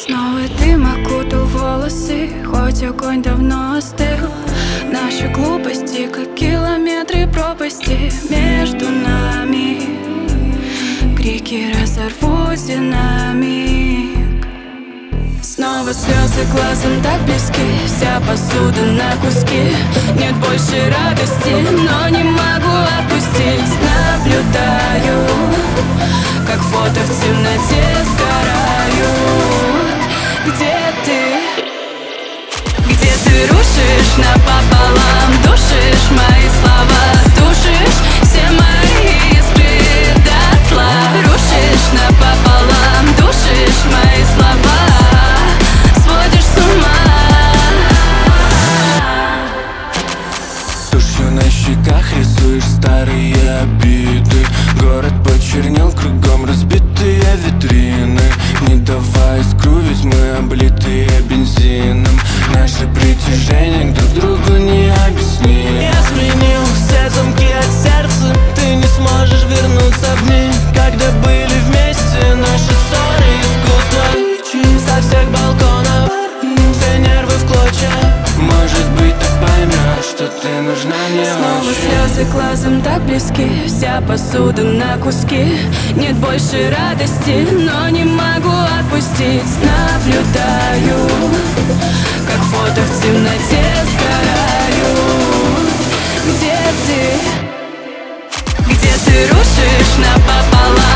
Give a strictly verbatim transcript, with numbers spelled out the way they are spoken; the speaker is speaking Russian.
Снова дым окутал волосы, хоть огонь давно остыл. Наши глупости, как километры пропасти между нами. Крики разорвут динамик. Снова слезы глазом так близки, вся посуда на куски. Нет больше радости, но не могу отпустить. Наблюдаю, как фото в темноте сгорают. Где ты? Где ты рушишь напополам, душишь мои слова, душишь все мои искры дотла. Рушишь напополам, душишь мои слова, сводишь с ума. Тушью на щеках рисуешь старые обиды. Город почернел, кругом разбитые витрины. Не давай искру, ведь мы облитые бензином. Наше притяжение к друг другу не объяснить. Я сменил все замки от сердца. Ты не сможешь вернуться в дни, когда были вместе. Наши ссоры искусство. Кричи со всех балконов, все нервы в клочья. Может быть, ты поймешь, что ты нужна мне. Снова очень. слезы глазом так близки, вся посуда на куски. Нет больше радости, но не могу отпустить. Наблюдаю, как фото в темноте сгорают. Где ты? Где ты рушишь напополам,